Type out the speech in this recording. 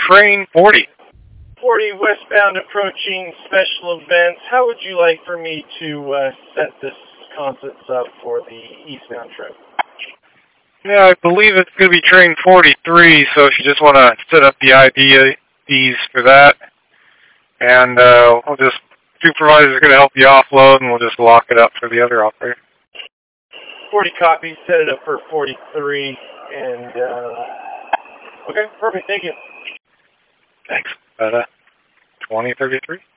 train 40. 40 westbound approaching special events. How would you like for me to set this concerts up for the eastbound trip? Yeah, I believe it's going to be train 43, so if you just want to set up the IDs for that, and supervisor's going to help you offload, and we'll just lock it up for the other operator. 40 copies, set it up for 43, and, okay, perfect, thank you. Thanks. 2033?